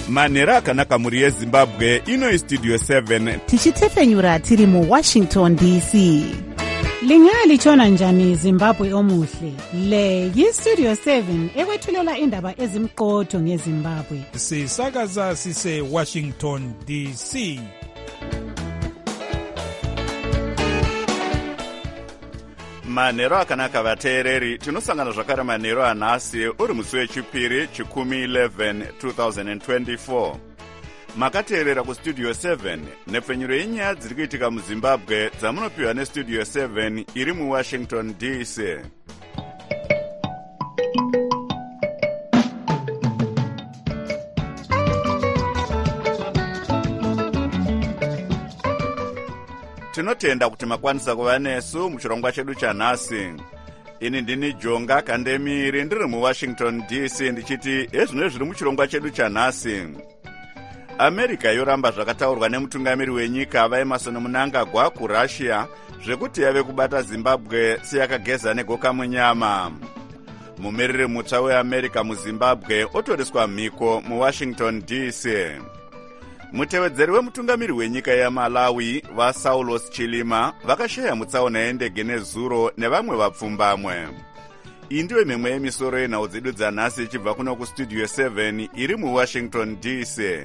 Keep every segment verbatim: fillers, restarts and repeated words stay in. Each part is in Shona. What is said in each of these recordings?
manhero akanaka mhuri yezimbabwe. Ino istudio seven tichitefenyura tiri muwashington D C. Lingalitshona njani Zimbabwe omuhle? Le yistudio seven ekwethulela indaba ezimqotho ngeZimbabwe. Sisakaza sise Washington D C. manhero akanaka vateereri, tinosangana zvakare manhero anhasi uri musi wechipiri chikumi eleven twenty twenty-four. Makateerera kustudio seven nepfenyuro yenyaya dziri kuitika muZimbabwe dzamunopiwa nestudio seven iri muWashington D C. Tinotenda kuti makwanisa kuva nesu muchirongwa chedu chanhasi. Ini ndini Jonga Kandemiri ndiri muWashington D C ndichiti ezvino zviri muchirongwa chedu chanhasi. America yoramba zvakataurwa nemutungamiri wenyika vaEmmerson Mnangagwa kuRussia zvekuti yave kubata Zimbabwe seyakageza negoka munyama. Mumiriri mutsva weAmerica muZimbabwe otoriswa mhiko muWashington D C. Mutevedzeri wemutungamiri wenyika yaMalawi vaSaulos Chilima vakashaya mutsaona yendege nezuro nevamwe vapfumbamwe. Iyi ndiyo mimwe yemisoro yenhau dzedu dzanhasi ichibva kuno kustudio seven iri muWashington D C.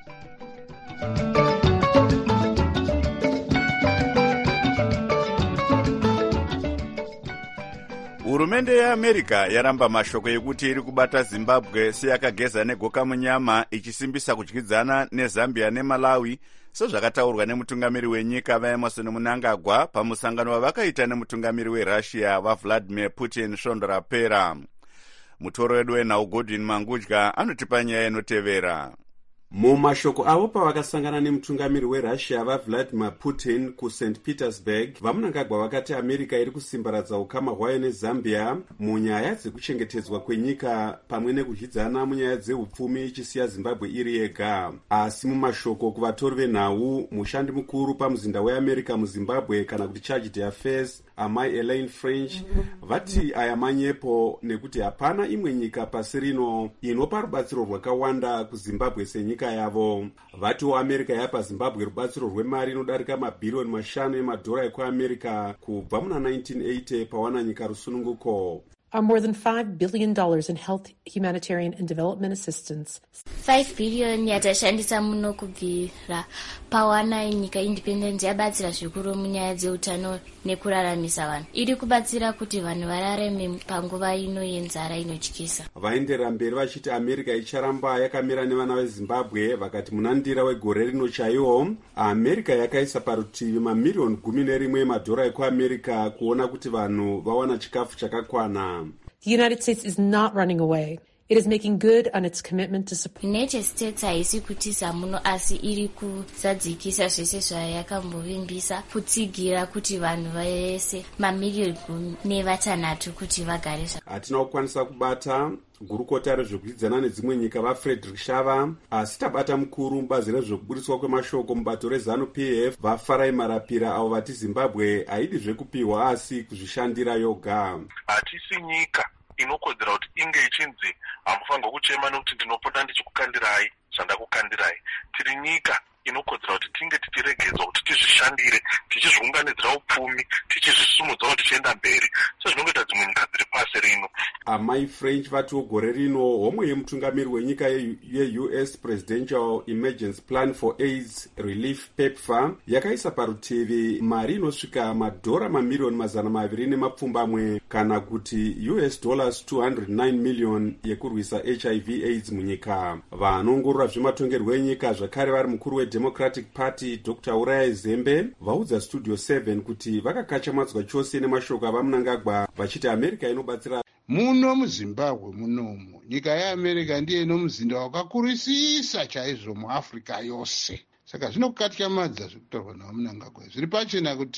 Hurumende yeAmerica yaramba mashoko ekuti iri kubata Zimbabwe seyakageza negoka munyama ichisimbisa kudyidzana neZambia neMalawi sezvakataurwa nemutungamiri wenyika vaEmmerson Mnangagwa pamusangano wavakaita nemutungamiri weRussia vaVladimir Putin svondo rapera. Mutoro wedu wenhau Godwin Mangudya anotipa nyaya inotevera. Mumashoko avo pavakasangana nemutungamiri weRussia vaVladimir Putin kuSaint Petersburg, vaMnangagwa vakati America iri kusimbaradza ukama hwayo neZambia munyaya dzekuchengetedzwa kwenyika pamwe nekudyidzana munyaya dzeupfumi ichisiya Zimbabwe iri yega. Asi mumashoko kuvatori venhau, mushandi mukuru pamuzinda weAmerica muZimbabwe kana kuti Charge d'Affaires amai Elaine French vati aya manyepo nekuti hapana imwe nyika pasi rino inopa rubatsiro rwakawanda kuZimbabwe senyika yavo. Vatiwo America yapa Zimbabwe rubatsiro rwemari inodarika mabhirioni mashanu emadhora ekuAmerica kubva muna nineteen eighty pawana nyika rusununguko. Are more than five billion dollars in health, humanitarian and development assistance. five billion yatashandisa muno kubvira pawana nyika independent yabatsira zvikuru munyaya dzeutano nekuraramisa vanhu. Iri kubatsira kuti vanhu vararame panguva ino yenzara inotyisa. Vaenderera mberi vachiti America icharamba yakamira nevana veZimbabwe vakati munandira wegore rino chaiwo America yakaisa parutivi mamiliyoni gumi nerimwe emadhora ekuAmerica kuona kuti vanhu vawana chikafu chakakwana. The United States is not running away. It is making good on its commitment to support. United States haisi kutisa muno asi iri kuzadzikisa zvese zvayakambovimbisa kutsigira kuti vanhu vese mamiliyoni gumi nevatanhatu kuti vagare. Hatina kukwanisa kubata gurukota rezvekudyidzana nedzimwe nyika vaFrederick Shava, asi tabata mukuru mubazi rezvekuburiswa kwemashoko mubato reZanu-P F vaFarai Marapira avo vati Zimbabwe haidi zvekupiwa asi kuzvishandira yoga. Hatisi nyika inokodzera kuti inge ichinzi hamufanirwa kuchema nokuti ndinopota ndichikukandirai zvandakukandirai. Tiri nyika inokodzera kuti tinge tichiregedzwa kuti tizvishandire, tichizviunganidzira upfumi, tichizvisumudza kuti tichienda mberi sezvinongoita dzimwe nyika dziri pasi rino. Amai French vatiwo gore rino homwe yemutungamiri wenyika ye-U S Presidential Emergency Plan for AIDS Relief PEPFAR yakaisa parutivi mari inosvika madhora mamiliyoni mazana maviri nemapfumbamwe kana kuti U S dollars two hundred nine million yekurwisa H I V AIDS munyika. Vanoongorora zvematongerwo enyika zvakare vari mukuru weDemocratic Party Doctor Uriah Zembe vaudza Studio seven kuti vakakachamadzwa chose nemashoko avaMnangagwa vachiti America inobatsira muno muZimbabwe munomu. Nyika yeAmerica ndiye inomuzinda wakakurisisa chaizvo muAfrica yose. Saka zvinokatyamadza zvekutaurwa naMnangagwa. Zviri pachena kuti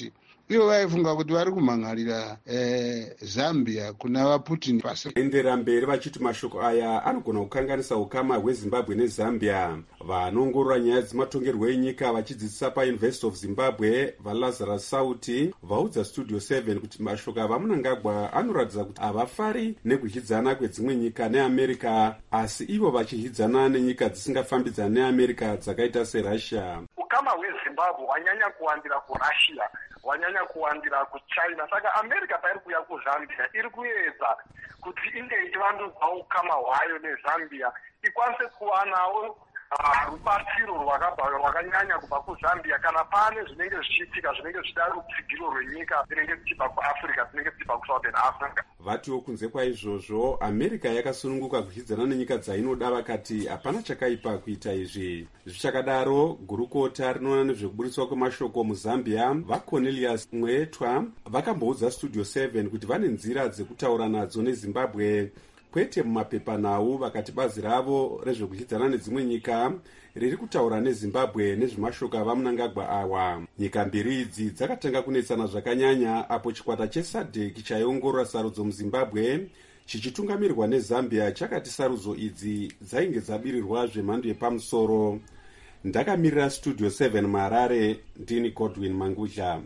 ivo vaifunga kuti vari kumhangarira eh, zambia kuna vaputin pasi endera mberi vachiti mashoko aya anogona kukanganisa ukama hwezimbabwe nezambia. vanoongorora nyaya dzematongerwo enyika vachidzidzisa pauniversity of zimbabwe valazarus sauti vaudza studio seven kuti mashoko avamunangagwa anoratidza kuti havafari nekuzhidzana kwedzimwe nyika neamerica, asi ivo vachihidzana nenyika dzisingafambidzana neamerica dzakaita serussia. ukama hwezimbabwe hwanyanya kuwandira kurussia, wanyanya kuwandira kuchina. Saka America pairi kuya kuzambia iri kuedza kuti inge ichivandudzawo ukama hwayo nezambia ikwanise kuwanawo rubatsiro rwakanyanya kubva kuzambia kana pane zvinenge zvichiitika zvinenge zvichida rutsigiro rwenyika dzinenge dzichibva kuafrica dzinenge dzichibva kusouthern africa. Vatiwo kunze kwaizvozvo America yakasununguka kuchidzana nenyika dzainoda vakati hapana chakaipa kuita izvi. Zvichakadaro gurukota rinoona nezvekuburitswa kwemashoko muzambia vacornelius mwetwa vakamboudza studio seven kuti vane nzira dzekutaura nadzo nezimbabwe kwete mumapepanhau, vakati bazi ravo rezvekuchidzana nedzimwe nyika riri kutaura nezimbabwe nezvemashoko avamunangagwa awa. Nyika mbiri idzi dzakatanga kunetsana zvakanyanya apo chikwata chesadek chaiongorora sarudzo muzimbabwe chichitungamirwa nezambia chakati sarudzo idzi dzainge dzabirirwa zvemhando yepamusoro. Ndakamirira studio seven muharare, ndini Godwin Mangudya.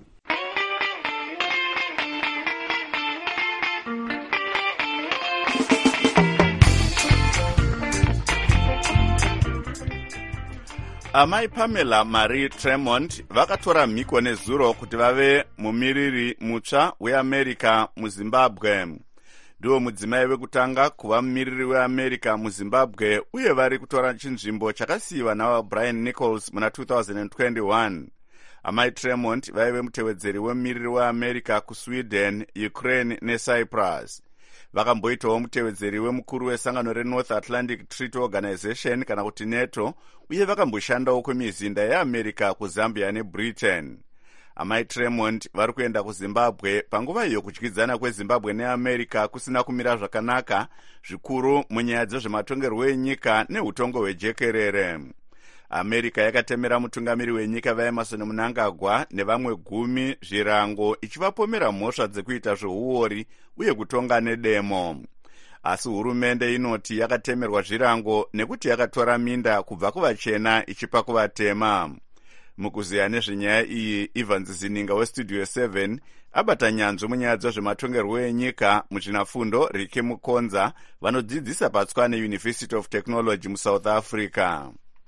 Amai Pamela Marie Tremont vakatora mhiko nezuro kuti vave mumiriri mutsva weAmerica muZimbabwe. Ndiwo mudzimai wekutanga kuva mumiriri weAmerica muZimbabwe uye vari kutora chinzvimbo chakasiyiwa naBrian Nichols muna two thousand twenty-one. Amai Tremont vaive mutevedzeri wemumiriri weAmerica kuSweden, Ukraine neCyprus. Vakamboitawo mutevedzeri wemukuru wesangano reNorth Atlantic Treaty Organization kana kuti NATO uye vakamboshandawo kwemizinda yeAmerica kuZambia neBritain. Amai Tremont vari kuenda kuZimbabwe panguva iyo kudyidzana kweZimbabwe neAmerica kusina kumira zvakanaka zvikuru munyaya dzezvematongerwo enyika neutongo hwejekerere. America yakatemera mutungamiri wenyika vaEmerson Mnangagwa nevamwe gumi zvirango ichivapomera mhosva dzekuita zveuori uye kutonga nedemo. Asi hurumende inoti yakatemerwa zvirango nekuti yakatora minda kubva kuvachena ichipa kuvatema. Mukuziya nezvenyaya iyi, Ivan Zizininga weStudio seven abata nyanzvi munyaya dzezvematongerwo enyika muchinafundo Rike Mukonza vanodzidzisa paTswane University of Technology muSouth Africa.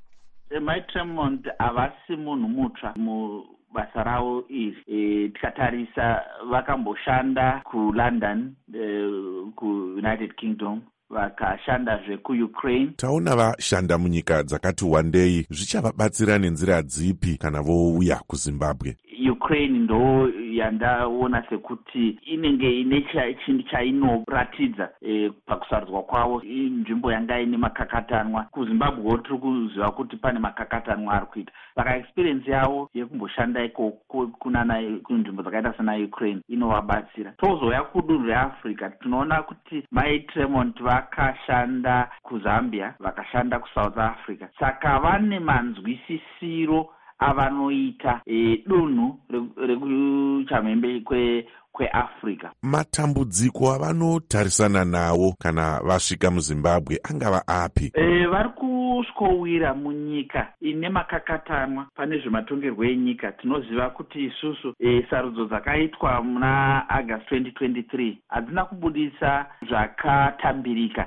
Amai Tremont havasi munhu mutsva mubasa ravo iri. E, tikatarisa vakamboshanda kuLondon, e, kuUnited Kingdom, vakashandazve kuUkraine. Taona vashanda munyika dzakati wandei, zvichavabatsira nenzira dzipi kana vouya kuZimbabwe? Ukraine ndo yandaona sekuti inenge ine chinhu chainoratidza e, pakusarudzwa kwavo nzvimbo yanga ine makakatanwa. KuZimbabwe tiri kuziva kuti pane makakatanwa ari kuita. Saka experience yavo yekumboshanda iko kunana kunzvimbo dzakaita sana Ukraine inovabatsira. Tozoya kudunhu reAfrica tinoona kuti Mai Tremont vakashanda kuZambia, vakashanda kuSouth Africa. Saka vane manzwisisiro avanoita e, dunhu rekuchamhembe kwe kweAfrica. Matambudziko avanotarisana nawo kana vasvika muZimbabwe angava api? E, vari kuswowira munyika ine makakatanwa. Pane zvematongerwo enyika. Tinoziva kuti isusu e, sarudzo dzakaitwa muna August twenty twenty-three hadzina kubudisa zvakatambirika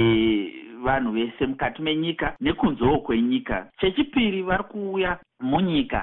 ne vanhu vese mukati menyika nekunzewo kwenyika. Chechipiri, vari kuuya munyika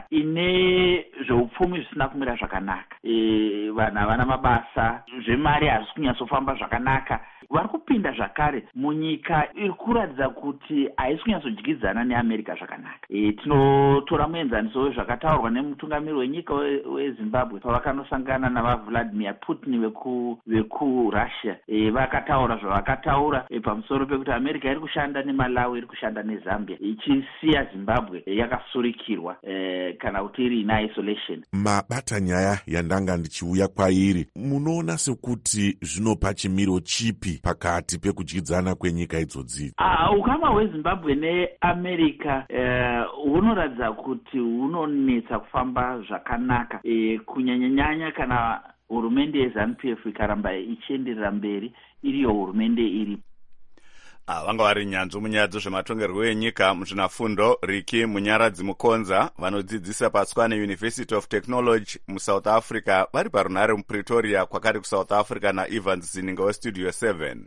ine zveupfumi zvisina kumira zvakanaka. E, vanhu havana mabasa, zvemari hazvisi kunyatsofamba zvakanaka. Vari kupinda zvakare munyika iri kuratidza kuti haisi kunyatsodyidzana neAmerica zvakanaka. E, tinotora muenzaniso wezvakataurwa nemutungamiri wenyika weZimbabwe pavakanosangana navaVladimir Putin veku vekurussia. E, vakataura zvavakataura e, pamusoro pekuti America iri kushanda neMalawi, iri kushanda neZambia, ichisiya Zimbabwe e, yakasurikirwa. inotoverwa eh, kana kuti iri ina isolation. Mabata nyaya yandanga ndichiuya kwairi, munoona sekuti zvinopa chimiro chipi pakati pekudyidzana kwenyika idzodzi? Uh, ukama hweZimbabwe neAmerica hunoratidza uh, kuti hunonetsa kufamba zvakanaka, e, kunyanyanyanya kana hurumende yeZANU-P F ikaramba ichienderera mberi iriyo hurumende iri. Ah, vanga vari nyanzvi munyaya dzezvematongerwo enyika muzvinafundo Riki Munyaradzi Mukonza vanodzidzisa paTswane University of Technology muSouth Africa vari parunhare muPretoria kwakari kuSouth Africa naEvans Zininga weStudio seven.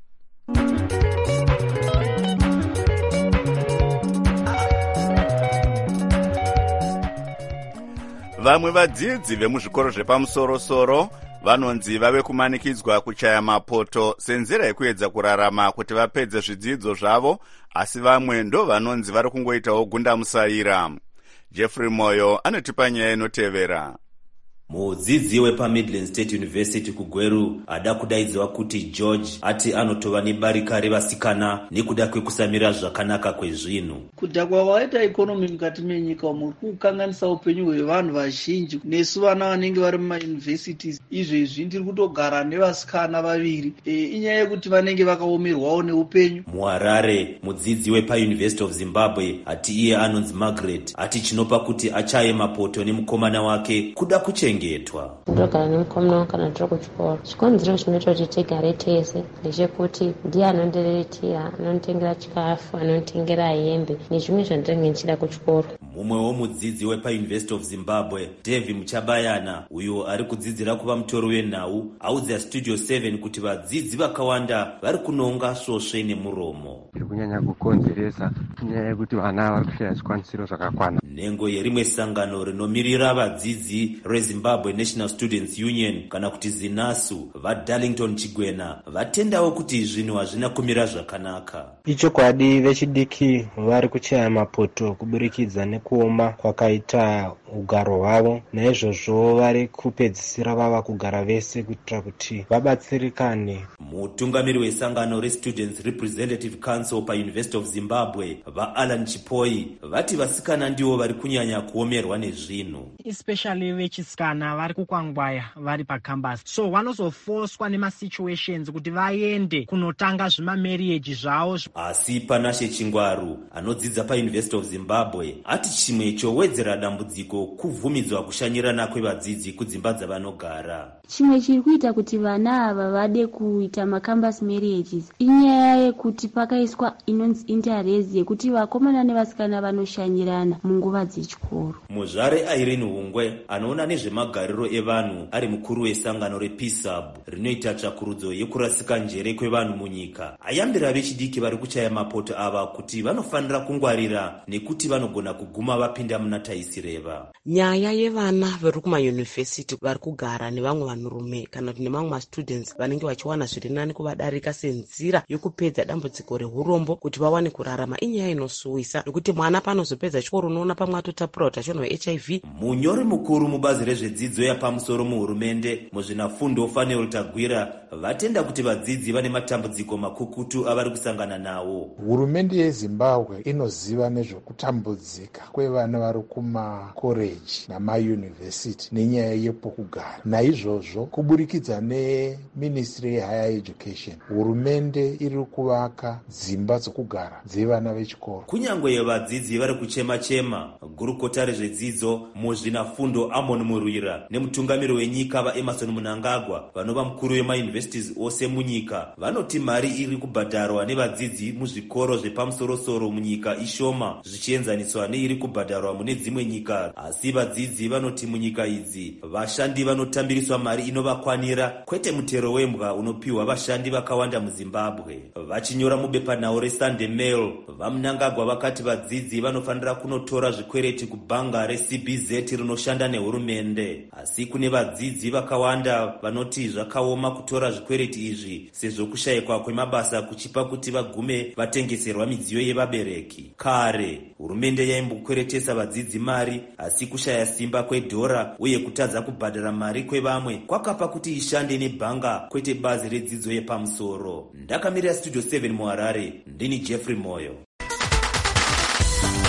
Vamwe vadzidzi vemuzvikoro zvepamusoro-soro vanonzi vave kumanikidzwa kuchaya mapoto senzira yekuedza kurarama kuti vapedze zvidzidzo zvavo, asi vamwe ndo vanonzi vari kungoitawo gundamusaira. Jeffrey Moyo anotipa nyaya inotevera. Mudzidzi wepaMidland State University kuGweru ada kudaidzwa kuti George ati anotova nebarika revasikana nekuda kwekusamira zvakanaka kwezvinhu. Kudhakwa waita ikonomi mukati menyika umu kukanganisa upenyu hwevanhu vazhinji. Nesu vana vanenge vari mumayunivhesiti izvezvi ndiri kutogara nevasikana vaviri. E, inyaya yekuti vanenge vakaomerwawo neupenyu. MuHarare mudzidzi wepaUniversity of Zimbabwe ati iye anonzi Margaret ati chinopa kuti achaye mapoto nemukomana wake kuda kuchengetwa. Ndogara nemukomana wangu kana tiri kuchikoro. Chikonzero chinoita kuti tigare tese ndechekuti ndiye anondireretera, anonditengera chikafu, anonditengera hembe nezvimwe zvandinenge ndichida kuchikoro. Mumwewo mudzidzi wepaUniversity of Zimbabwe Devi Muchabayana uyo ari kudzidzira kuva mutori wenhau audza Studio seven kuti vadzidzi vakawanda vari kunonga svosve nemuromo. Zviri kunyanya kukonzeresa nyaya yekuti vana vari kushaya zvikwanisiro zvakakwana. Nhengo yerimwe sangano rinomirira vadzidzi reZimbabwe National Students Union kana kuti ZINASU vaDarlington Chigwena vatendawo kuti zvinhu hazvina kumira zvakanaka. Ichokwadi vechidiki vari kuchaya mapoto kuburikidza nekuoma kwakaita ugaro hwavo, naizvozvo vari kupedzisira vava kugara vese kuitira kuti vabatsirikane. Mutungamiri wesangano reStudents Representative Council paUniversity of Zimbabwe vaAlan Chipoi vati vasikana ndivo vari kunyanya kuomerwa nezvinhu. Especially vechisikana vari kukwangwaya vari pacampus, so vanozofoswa nemasituations kuti vaende kunotanga zvimamarriage zvavo. Asi Panashe Chingwaru anodzidza paUniversity of Zimbabwe ati chimwe chowedzera dambudziko kuvhumidzwa kushanyirana kwevadzidzi kudzimba dzavanogara. Chimwe chiri kuita kuti vana ava vade kuita macampus marriages inyaya yekuti pakaiswa inonzi interest yekuti vakomana nevasikana vanoshanyirana munguva dzechikoro. Muzvare Irene Hungwe anoona nezvemagariro evanhu ari mukuru wesangano rePeaceHub rinoita tsvakurudzo yekurasika njere kwevanhu munyika ayambira vechidiki vari kuchaya mapoto ava kuti vanofanira kungwarira nekuti vanogona kuguma vapinda muna taisireva. Nyaya yevana vari kumayunivhesiti vari kugara nevamwe vanhurume kana kuti nevamwe mastudents vanenge vachiwana zviri nani kuvadarika senzira yokupedza dambudziko reurombo kuti vawane kurarama inyaya inosuwisa nekuti mwana panozopedza chikoro unoona pamwe atotapura utachiona hwe H I V. Munyori mukuru mubazi rezvedzidzo yapamusoro muhurumende muzvinafundo Fanel Tagwira vatenda kuti vadzidzi vane matambudziko makukutu avari kusangana nawo. Hurumende yeZimbabwe inoziva nezvokutambudzika kwevana vari kumakoreji namayunivhesiti nenyaya yepokugara. Naizvozvo kuburikidza neMinistry yeHigher Education hurumende iri kuvaka dzimba dzokugara dzevana vechikoro. Kunyangwe vadzidzi vari kuchema-chema, gurukota rezvedzidzo muzvinafundo Amon Murwira nemutungamiri wenyika vaEmerson Munangagwa vanova mukuru wemauniversities ose munyika vanoti mari iri kubhadharwa nevadzidzi muzvikoro zvepamusoro-soro munyika ishoma zvichienzaniswa neiri kubhadharwa mune dzimwe nyika. Asi vadzidzi vanoti munyika idzi vashandi vanotambiriswa mari inovakwanira kwete mutero wembwa unopiwa vashandi vakawanda muZimbabwe. Vachinyora mubepanhau reSunday Mail vaMunangagwa vakati vadzidzi vanofanira kunotora zvikwereti kubhanga reC B Z rinoshanda nehurumende. Asi kune vadzidzi vakawanda vanoti zvakaoma kutora zvikwereti izvi sezvo kushayikwa kwemabasa kuchipa kuti vagume vatengeserwa midziyo yevabereki. Kare hurumende yaimbokweretesa vadzidzi mari, asi kushaya simba kwedhora uye kutadza kubhadhara mari kwevamwe kwakapa kuti ishande nebhanga kwete bazi redzidzo yepamusoro. Ndakamirira Studio seven muHarare, ndini Jeffrey Moyo.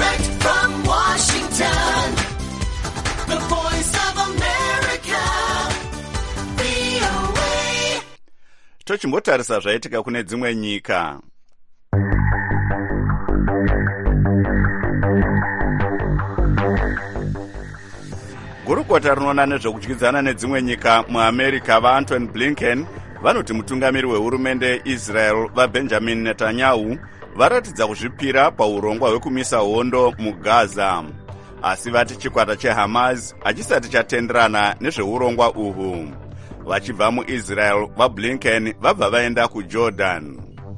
Direct from Washington, the voice of America, V O A. Tochimbotarisa zvaitika kune dzimwe nyika. Gurukota rinoona nezvekudyidzana nedzimwe nyika muAmerica vaAntony Blinken vanoti mutungamiri wehurumende Israel vaBenjamin Netanyahu varatidza kuzvipira paurongwa hwekumisa hondo muGaza, asi vati chikwata cheHamas hachisati chatenderana nezveurongwa uhwu. Vachibva muIsrael vaBlinken vabva vaenda kuJordan.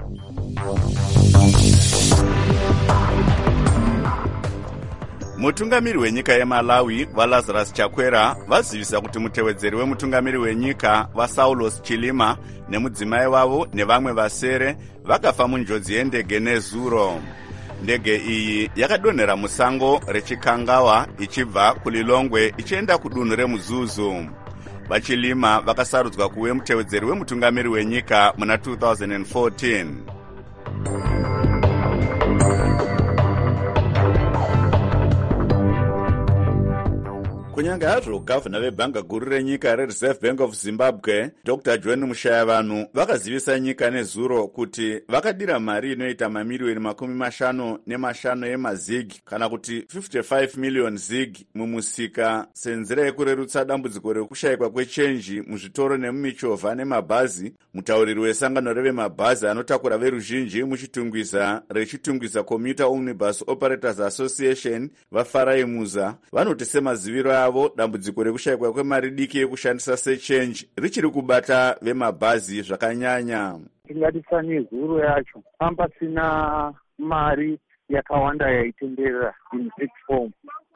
Mutungamiri wenyika yeMalawi vaLazarus Chakwera vazivisa kuti mutevedzeri wemutungamiri wenyika vaSaulos Chilima nemudzimai wavo nevamwe vasere vakafa munjodzi yendege nezuro. Ndege iyi yakadonhera musango reChikangawa ichibva kuLilongwe ichienda kudunhu reMuzuzu. VaChilima vakasarudzwa kuve mutevedzeri wemutungamiri wenyika muna two thousand fourteen. Kunyanga hazvo gavhana vebhanga guru renyika reReserve Bank of Zimbabwe Doctor John Mushayavanhu vakazivisa nyika nezuro kuti vakadira mari inoita mamiliyoni makumi mashanu nemashanu emazigi kana kuti fifty-five million zig mumusika senzira yekurerutsa dambudziko rekushayikwa kwechenji muzvitoro nemumichovha nemabhazi. Mutauriri wesangano revemabhazi anotakura veruzhinji muchitungwiza rechitungwiza Commuter Omnibus Operators Association vaFarai Muza vanoti semaziviro avo dambudziko rekushayikwa kwemari diki yekushandisa sechange richiri kubata vemabhazi zvakanyanya. Tingadisa nezuro yacho pamba sina mari yakawanda yaitenderera in zig form.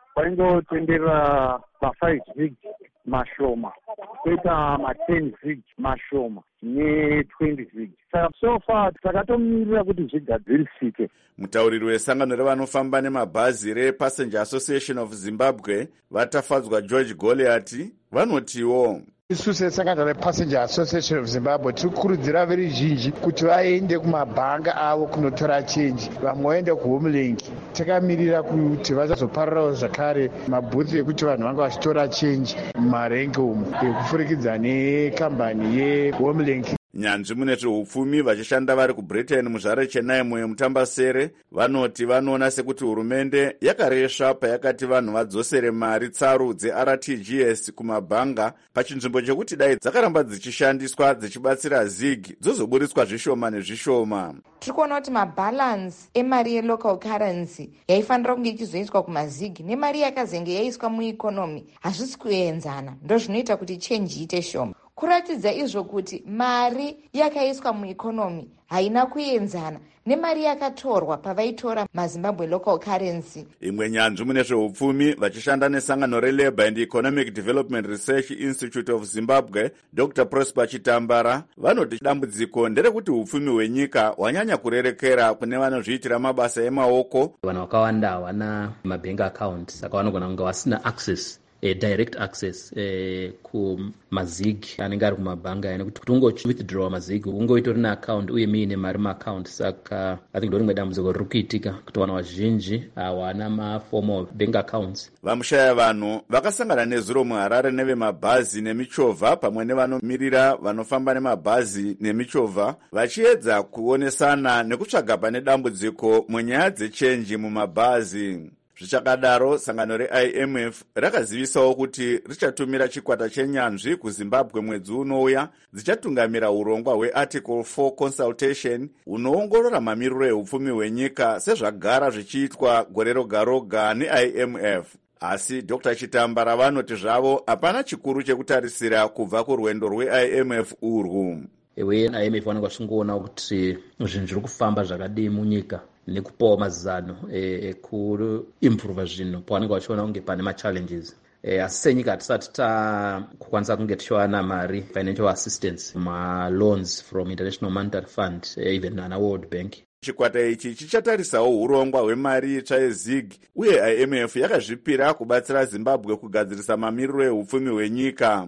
Paingotenderera ma-five zig mashoma, koita ma-ten zig mashoma ne-twenty zig. Saka so far takatomirira kuti zvigadzirisike. Mutauriri wesangano revanofamba nemabhazi rePassenger Association of Zimbabwe vatafadzwa George Goliath vanotiwo isu sesangano rePassenger Association of Zimbabwe tiri kukurudzira veruzhinji kuti vaende kumabhanga avo kunotora chenji, vamwe vaende kuHomeLink. Takamirira kuti vachazoparirawo zvakare mabhuthi ekuti vanhu vanga vachitora chenji mumarengi umu ekufurikidza nekambani yeHomeLink. Nyanzvi mune zveupfumi vachishanda vari kuBritain muzvare Chenaimo yemutambasere vanoti vanoona sekuti hurumende yakaresva payakati vanhu vadzosere mari tsaru dzeR T G S kumabhanga pachinzvimbo chekuti dai dzakaramba dzichishandiswa dzichibatsira zig dzozoburitswa zvishoma nezvishoma. Tiri kuona kuti mabhalansi emari yelocal currency yaifanira kunge ichizoiswa kumazig nemari yakazenge yaiswa muikonomi hazvisi kuenzana, ndozvinoita kuti chenji iite shoma. Kuratidza izvo kuti mari yakaiswa muikonomi haina kuenzana nemari yakatorwa pavaitora maZimbabwe local currency. Imwe nyanzvi mune zveupfumi vachishanda nesangano reLabour and Economic Development Research Institute of Zimbabwe Doctor Prosper Chitambara vanoti dambudziko nderekuti upfumi hwenyika hwanyanya kurerekera kune vanozviitira mabasa emaoko. Vanhu vakawanda hawana mabank account, saka vanogona kunge vasina access A direct access eh, kumazig anenge ari kumabhanga ane kuti ungo withdraw mazig ungo itori na account uye mine mari ma account. Saka I think ndorimwe dambudziko riri kuitika kuti vanhu vazhinji hawana ma formal bank accounts. Vamushaya vanhu vakasangana nezuro muHarare nevemabhazi nemichovha pamwe nevanomirira vanofamba nemabhazi nemichovha vachiedza kuonesana nekutsvaga pane dambudziko munyaya dzechenji mumabhazi. Zvichakadaro sangano reI M F rakazivisawo kuti richatumira chikwata chenyanzvi kuZimbabwe mwedzi unouya dzichatungamira urongwa hweArticle four consultation unoongorora mamiriro ehupfumi hwenyika sezvagara zvichiitwa gore roga roga neI M F. Asi Doctor Chitambara vanoti zvavo hapana chikuru chekutarisira kubva kurwendo rweI M F urwu. Ewe I M F vanenge vachingoona kuti zvinhu zviri kufamba zvakadii munyika nekupawo mazano ekuimprova zvinhu pavanenge vachiona kunge pane machallenges. E, asi senyika hatisati takukwanisa kunge tichiwana mari financial assistance maloans from International Monetary Fund e, even nana World Bank. Chikwata ichi chichatarisawo urongwa hwemari itsva yezig uye I M F yakazvipira kubatsira Zimbabwe kugadzirisa mamiriro ehupfumi hwenyika.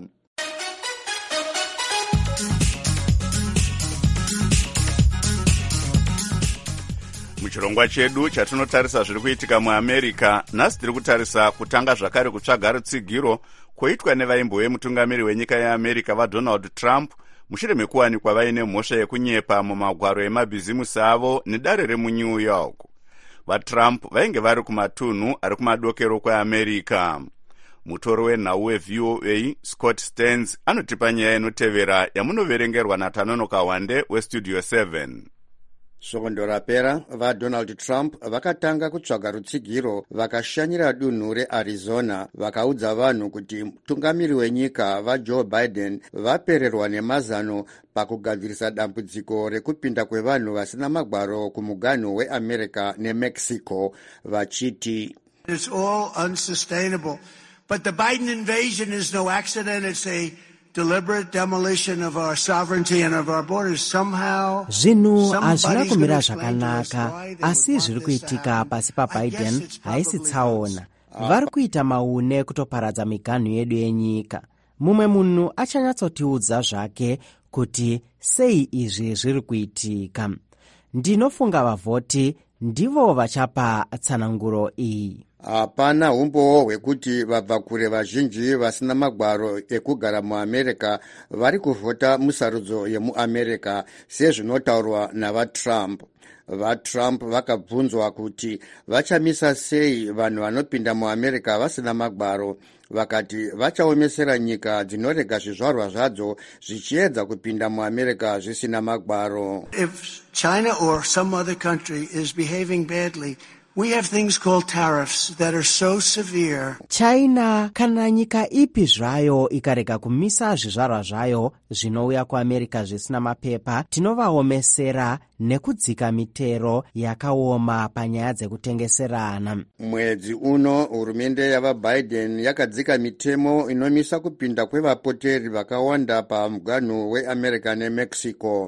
muchirongwa chedu chatinotarisa zviri kuitika muamerica, nhasi tiri kutarisa kutanga zvakare kutsvaga rutsigiro kwoitwa nevaimbo vemutungamiri wenyika yeamerica vadonald trump mushure mekuwanikwa vaine mhosva yekunyepa mumagwaro emabhizimusi avo nedare remunew york. vatrump vainge vari kumatunhu ari kumadokero kweamerica. mutori wenhau wev o a scott stearns anotipa nyaya inotevera yamunoverengerwa natanonoka wande westudio seven. svondo rapera vadonald trump vakatanga kutsvaga rutsigiro vakashanyira dunhu rearizona vakaudza vanhu kuti mutungamiri wenyika vajoe biden vapererwa nemazano pakugadzirisa dambudziko rekupinda kwevanhu vasina magwaro kumuganhu weamerica nemexico vachiti It's all unsustainable. But the Biden invasion is no accident. It's a deliberate demolition of our sovereignty and of our borders. Somehow zvinhu hazvina kumira zvakanaka, asi zviri kuitika pasi paBiden haisi tsaona. Vari kuita maune kutoparadza miganhu yedu yenyika. Mumwe munhu achanyatsotiudza zvake kuti sei izvi zviri kuitika. Ndinofunga vavhoti ndivo vachapa tsananguro iyi. hapana umbowo hwekuti vabvakure vazhinji vasina magwaro ekugara muamerica vari kuvhota musarudzo yemuamerica sezvinotaurwa navatrump. vatrump vakabvunzwa kuti vachamisa sei vanhu vanopinda muamerica vasina magwaro, vakati vachaomesera nyika dzinorega zvizvarwa zvadzo zvichiedza kupinda muamerica zvisina magwaro. If China or some other country is behaving badly, we have things called tariffs that are so severe. China kana nyika ipi zvayo ikarega kumisa zvizvarwa zvayo zvinouya kuamerica zvisina mapepa, tinovaomesera nekudzika mitero yakaoma panyaya dzekutengeserana. mwedzi uno hurumende yavaBiden yakadzika mitemo inomisa kupinda kwevapoteri vakawanda pamuganhu weamerica nemexico.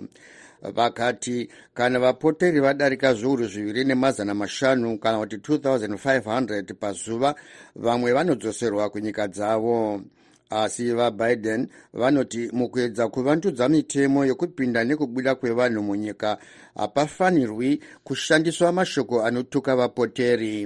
vakati kana vapoteri vadarika zviuru zviviri nemazana mashanu kana kuti two thousand five hundred pazuva, vamwe vanodzoserwa kunyika dzavo. asi vaBiden vanoti mukuedza kuvandudza mitemo yekupinda nekubuda kwevanhu munyika hapafanirwi kushandiswa mashoko anotuka vapoteri.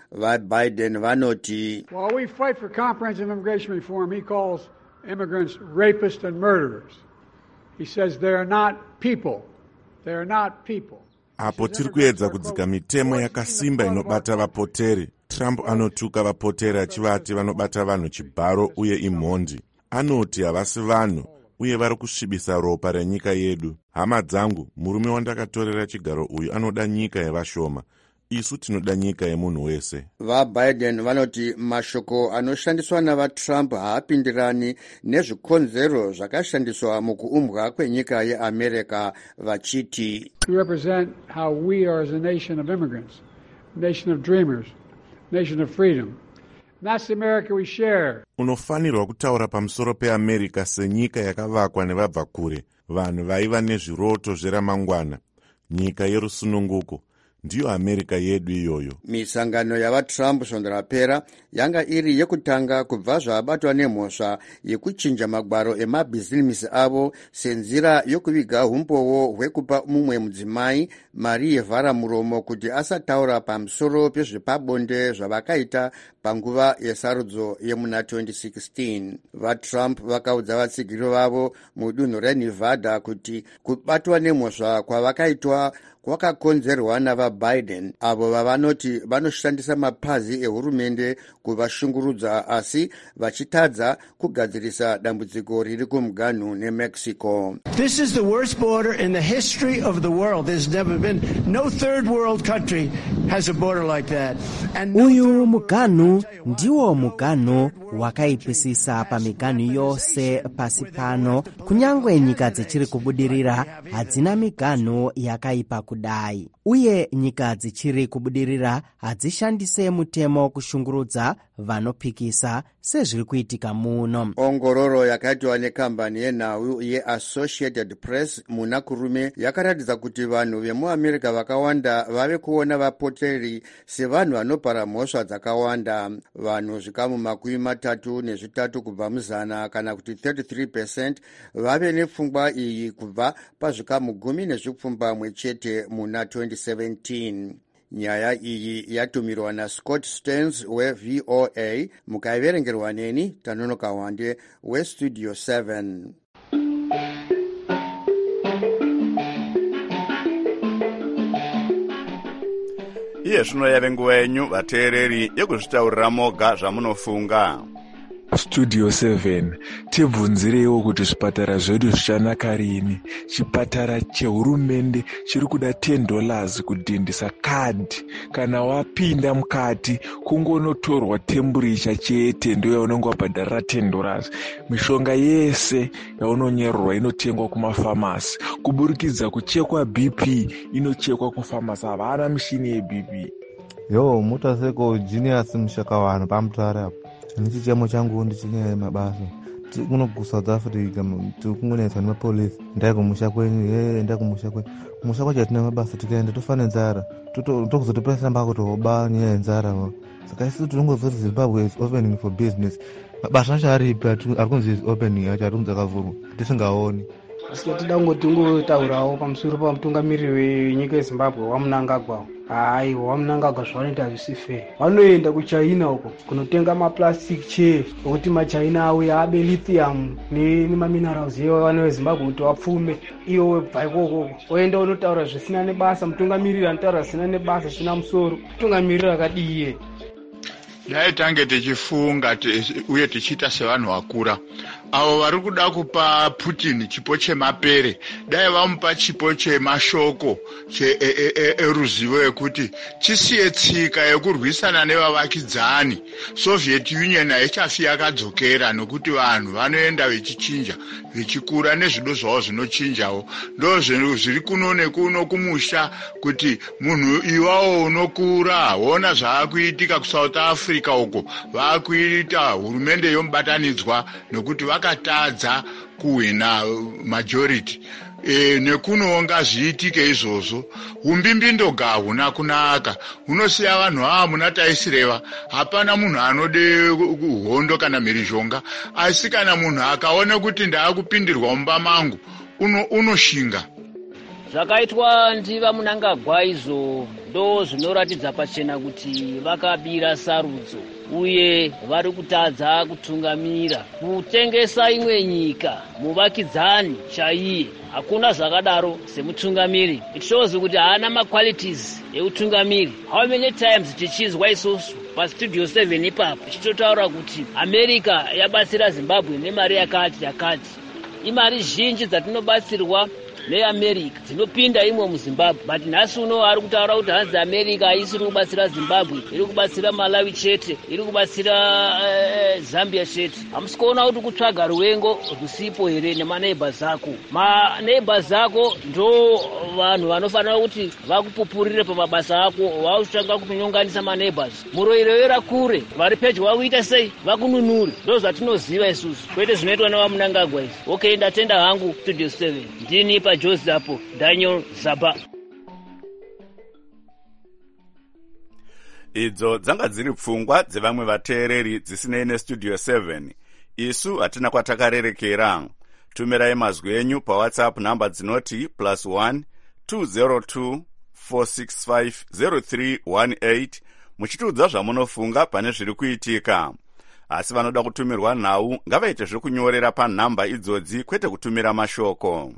vaBiden vanoti While we fight for comprehensive immigration reform, he calls immigrants rapists and murderers. He says they are not people. They are not people. apo tiri kuedza kudzika mitemo yakasimba inobata vapoteri, Trump anotuka vapoteri achivati vanobata vanhu chibharo uye imhondi. Anoti havasi vanhu uye vari kusvibisa ropa renyika yedu. hama dzangu, murume wandakatorera chigaro uyu anoda nyika yevashoma. isu tinoda nyika yemunhu wese. vaBiden vanoti mashoko anoshandiswa navatrump haapindirani nezvikonzero zvakashandiswa mukuumbwa kwenyika yeamerica vachiti We represent how we are as a nation of immigrants, a nation of dreamers, a nation of freedom. And that's the America we share. Unofanirwa kutaura pamusoro peamerica senyika yakavakwa nevabva kure, vanhu vaiva nezviroto zveramangwana, nyika yerusununguko. ndiyo america yedu iyoyo. misangano yavatrump svondo rapera yanga iri yekutanga kubva zvabatwa nemhosva yekuchinja magwaro emabhizimisi avo senzira yokuviga umbowo hwekupa mumwe mudzimai mari yevhara muromo kuti asataura pamusoro pezvepabonde zvavakaita panguva yesarudzo yemuna twenty sixteen. vatrump vakaudza vatsigiri vavo mudunhu renevada kuti kubatwa nemhosva kwavakaitwa kwakakonzerwa navaBiden avo vavanoti vanoshandisa mapazi ehurumende kuvashungurudza asi vachitadza kugadzirisa dambudziko riri kumuganhu nemexico. This is the worst border in the history of the world. There's never been, no third world country has a border like that. And no uyu muganhu ndiwo muganhu wakaipisisa pamiganhu yose pasi pano. kunyangwe nyika dzichiri kubudirira hadzina miganhu yakaipa kudai, uye nyika dzichiri kubudirira hadzishandise mutemo kushungurudza vanopikisa sezviri kuitika muno. ongororo yakaitwa nekambani yenhau yeassociated press muna kurume yakaratidza kuti vanhu vemuamerica vakawanda vave kuona vapoteri sevanhu vanopara mhosva dzakawanda. vanhu zvikamu makumi matatu nezvitatu kubva muzana kana kuti thirty-three percent vave nepfungwa iyi kubva pazvikamu gumi nezvipfumbamwe chete muna twenty seventeen. nyaya iyi yatumirwa nascott stearns weV O A mukaiverengerwa neni Tanonoka Wande westudio seven. iye zvino yave nguva yenyu vateereri yekuzvitaurira moga zvamunofunga. Studio seven, tibvunzireiwo kuti zvipatara zvedu zvichanaka rini. Chipatara chehurumende chiri kuda ten dollars kudhindisa kadhi. Kana wapinda mukati kungonotorwa temperature chete ndo yaunenge wabhadharira ten dollars. Mishonga yese yaunonyorerwa inotengwa kumafamasi. Kuburikidza kuchekwa B P inochekwa kufamasi. Havana mishini ye B P. Yo, mutaseko genius mushaka vanhu pamutare apo. Nichi chemo changu ndichine mabasa kuno ku South Africa tikungonetsa nemapolisi ndai kumusha kwenyu ye ndai kumusha kwenyu kumusha kwacho tina mabasa tikaenda tofana nzara tokuzotopesa mbako toba nyaya nzara saka isi tinongozoti Zimbabwe is opening for business mabasa acho aripi arikunzi is opening acho arikunzi akavhurwa tisingaoni. Asi tida kungoti ngotaurawo pamusoro pamutungamiriri wenyika yeZimbabwe waMnangagwa. Hayi, waMnangagwa zvavanoita hazvisi. Vanoenda kuChina uko kunotenga maplastic chair okuti maChina auya abe lithium nemaminerals yevana veZimbabwe kuti vapfume. Iwo webva ikoko oenda unotaura zvisina nebasa, mutungamiriri anotaura zvisina nebasa zvina musoro. Mutungamiriri akadiye. Dai tange tichifunga uye tichiita sevanhu vakura avo vari kuda kupa Putin chipo chemapere dai vamupa chipo chemashoko eruzivo yekuti chisiye tsika yekurwisana nevavakidzani. Soviet Union haichafi yakadzokera nokuti vanhu vanoenda vechichinja vechikura nezvido zvavo zvinochinjawo. Ndo zviri kuno nekuno kumusha kuti munhu iwawo unokura wona zvaakuitika kuSouth Africa uko vakuita hurumende yomubatanidzwa nokuti vakatadza kuhwina majority. E, nekunoonga zviitike izvozvo umbimbindo huna kunaka unosiya vanhu ava muna taisireva. Hapana munhu anode hondo kana mhirizhonga, asi kana munhu akaona kuti ndaakupindirwa mumba mangu unoshinga. Zvakaitwa ndivaMnangagwa izvo ndo zvinoratidza pachena kuti vakabira sarudzo uye vari kutadza kutungamira kutengesa imwe nyika muvakidzani chaiye. Hakuna zvakadaro semutungamiri. It shows kuti haana maqualities eutungamiri. How many times tichizwa isusu pastudio seven ipapo tichitotaura kuti America yabatsira Zimbabwe nemari yakati yakati. Imari zhinji dzatinobatsirwa neAmerica dzinopinda imwe muZimbabwe, but nhasi uno ari kutaura kuti hanzi America haisiri kubatsira Zimbabwe, iri kubatsira Malawi chete, iri kubatsira uh, Zambia chete. Hamusi kuona kuti kutsvaga ruvengo rusipo here nemaneighbors ako. Maneighbors ako ndo vanhu vanofanira kuti vakupupurire pamabasa ako, vautanga kunyonganisa maneighbors. Muroirewera kure, vari pedyo vakuita sei, vakununure. Ndo zvatinoziva isusu, kwete zvinoitwa nevaMnangagwa izvi. Okay, ndatenda hangu studio seven. Ndini pa Josapo Daniel Zaba. Idzo dzanga dziri pfungwa dzevamwe vateereri dzisinei nestudio seven. Isu hatina kwatakarerekera. Tumirai mazwi enyu paWhatsApp namba dzinoti plus one two zero two four six five zero three one eight muchitiudza zvamunofunga pane zviri kuitika. Asi vanoda kutumirwa nhau ngavaite zvekunyorera panhamba idzodzi kwete kutumira mashoko.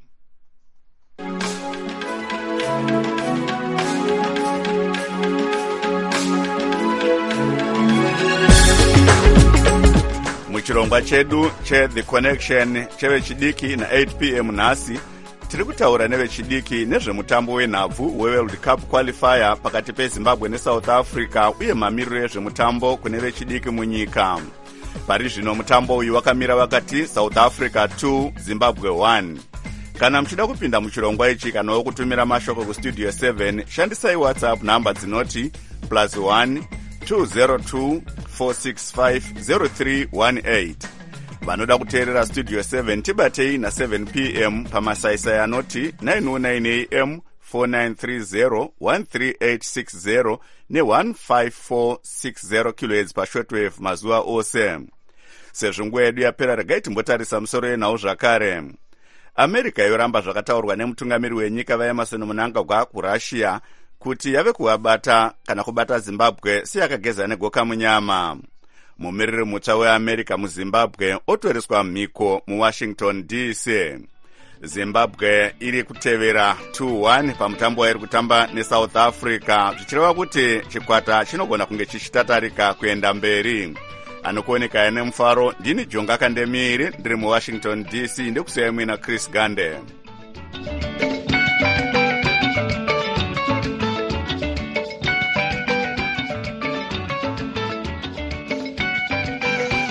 Muchirongwa chedu che The Connection chevechidiki na eight p m nhasi tiri kutaura nevechidiki nezvemutambo wenhabvu weWorld Cup qualifier pakati peZimbabwe neSouth Africa uye mamiriro ezvemutambo kune vechidiki munyika. Pari zvino mutambo uyu wakamira vakati South Africa two Zimbabwe one. Kana mchida kupinda muchirongwa ichi kana wokutumira mashoko kustudio seven shandisai WhatsApp namba dzinoti plus one two zero two four six five zero three one eight. Vanoda kuteerera studio seven tibatei na seven p m pamasaisai anoti nine oh nine a m four nine three zero one three eight six zero ne one five four six zero kilohertz pashortwave mazuva ose. Sezvo nguva yedu yapera regai timbotarisa musoro yenhau zvakare. America yoramba zvakataurwa nemutungamiri wenyika vaEmerson Mnangagwa kuRussia kuti yave kuwabata kana kubata zimbabwe seyakageza negoka munyama. Mumiriri mutsva weamerica muzimbabwe otoreswa mhiko muwashington D C. Zimbabwe iri kutevera two one pamutambo wairi kutamba neSouth Africa, zvichireva kuti chikwata chinogona kunge chichitatarika kuenda mberi. Anokuoneka nemufaro, ndini Jonga Kandemiri ndiri muwashington D C, ndikusiya mwina Chris Gande.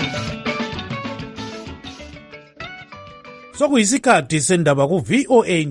Sokuyisikhathi sendaba ku V O A